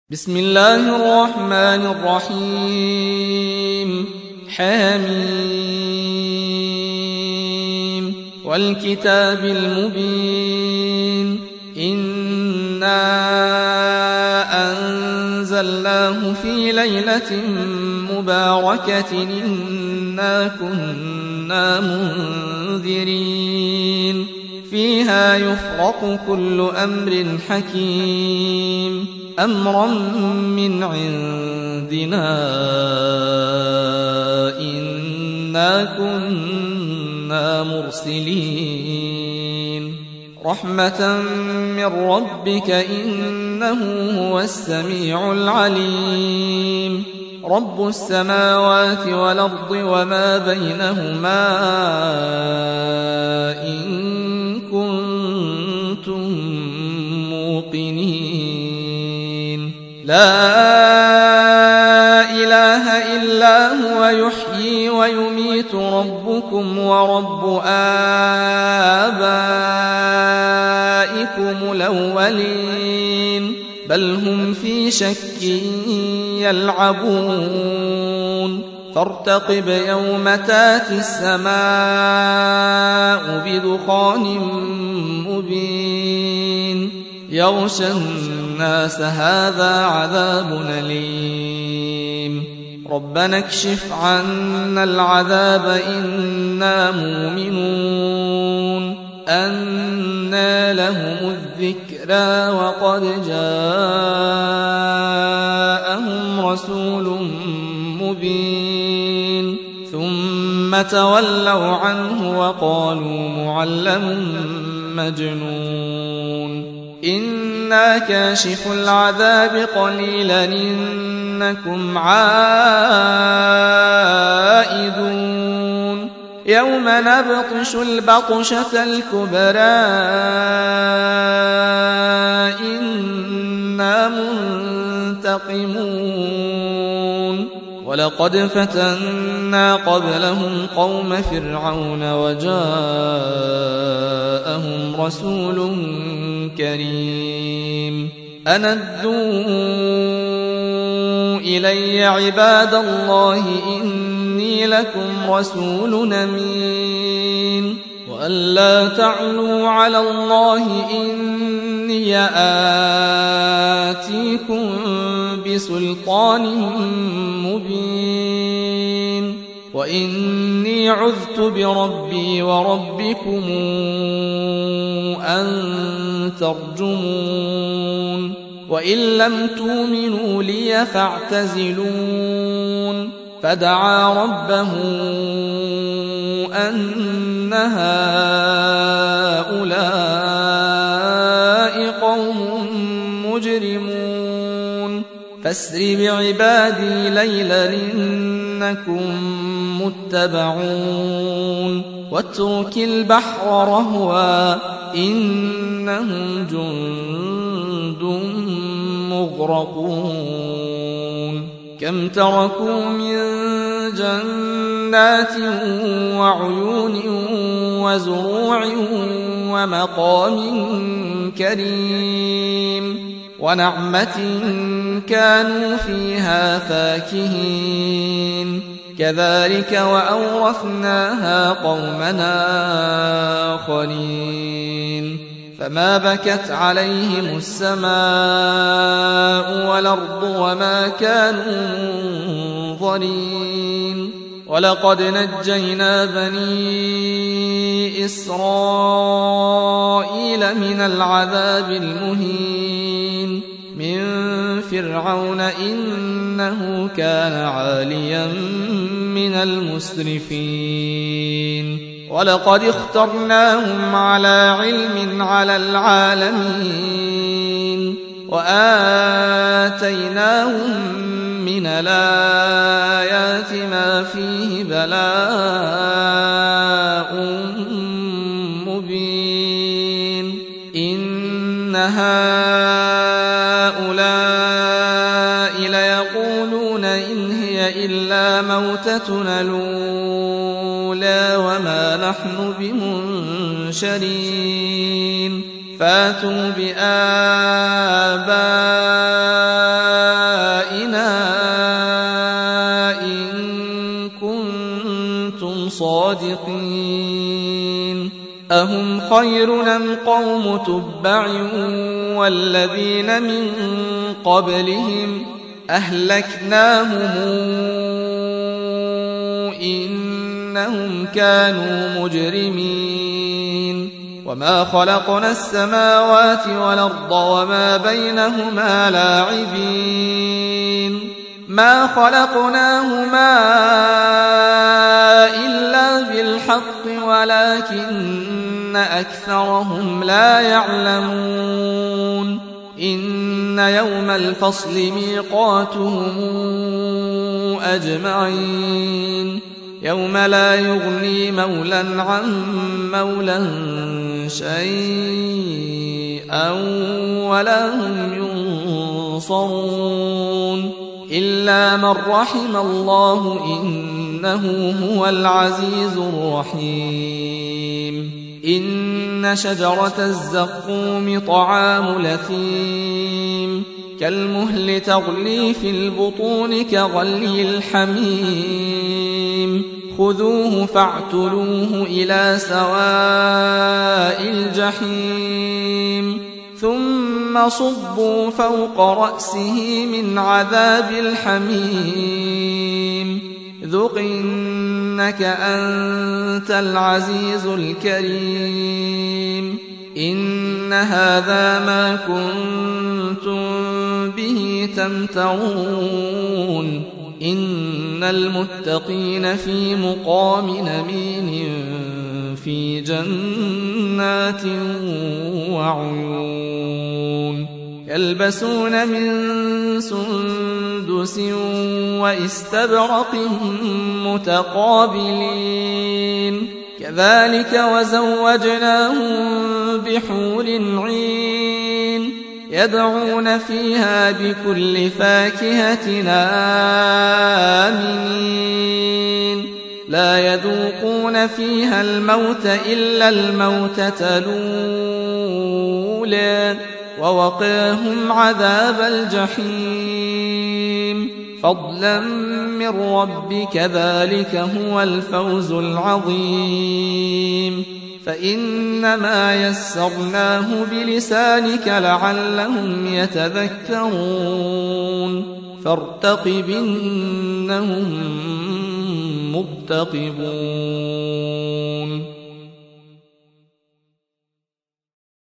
بسم الله الرحمن الرحيم حميم والكتاب المبين إنا أنزلناه في ليلة مباركة إنا كنا منذرين فيها يفرق كل أمر حكيم أمرا من عندنا إنا كنا مرسلين رحمة من ربك إنه هو السميع العليم رب السماوات والأرض وما بينهما إن كنتم موقنين لا إله إلا هو يحيي ويميت ربكم ورب آبائكم الأولين بل هم في شك يلعبون فارتقب يوم تاتي السماء بدخان مبين يغشى الناس هذا عذاب أليم ربنا اكشف عنا العذاب إنا مؤمنون أنى لهم الذكرى وقد جاءهم رسول مبين ثم تولوا عنه وقالوا معلم مجنون إنا كاشف العذاب قليلا إنكم عائدون يوم نبطش البطشة الكبرى إنا منتقمون ولقد فتنا قبلهم قوم فرعون وجاءهم رسول كريم أن ادوا إلي عباد الله إني لكم رسول أمين وأن لا تعلوا على الله إني آتيكم بسلطان مبين وإني عذت بربي وربكم أن ترجمون وإن لم تؤمنوا لي فاعتزلون فدعا ربه أن هؤلاء قوم مجرمون فاسر بعبادي ليلا إنكم متبعون واترك البحر رهوا إنهم جند مغرقون كم تركوا من جنات وعيون وزروع ومقام كريم ونعمة كانوا فيها فاكهين كذلك وأورثناها قومنا آخرين فما بكت عليهم السماء والأرض وما كانوا منظرين ولقد نجينا بني إسرائيل من العذاب المهين من فرعون إنه كان عاليا من المسرفين ولقد اخترناهم على علم على العالمين وآتيناهم من الآيات ما فيه بلاء مبين إن هؤلاء ليقولون إن هي إلا موتتنا الأولى وما نحن بمنشرين فاتوا بآبائنا صادقين أهم خير أم قوم تبع والذين من قبلهم أهلكناهم إنهم كانوا مجرمين وما خلقنا السماوات والأرض وما بينهما لاعبين ما خلقناهما إلا بالحق ولكن أكثرهم لا يعلمون إن يوم الفصل ميقاتهم أجمعين يوم لا يغني مولى عن مولى شيئا ولا هم ينصرون إلا من رحم الله إنه هو العزيز الرحيم إن شجرة الزقوم طعام لثيم كالمهل تغلي في البطون كغلي الحميم خذوه فاعتلوه إلى سواء الجحيم ثم صبوا فوق رأسه من عذاب الحميم ذق إنك أنت العزيز الكريم إن هذا ما كنتم به تمترون إن المتقين في مقام أمين في جنات وعيون يلبسون من سندس واستبرق متقابلين كذلك وزوجناهم بحور عين يدعون فيها بكل فاكهة آمنين لا يذوقون فيها الموت إلا الموتة الأولى ووقاهم عذاب الجحيم فضلا من ربك ذلك هو الفوز العظيم فإنما يسرناه بلسانك لعلهم يتذكرون فارتقب إنهم مرتقبون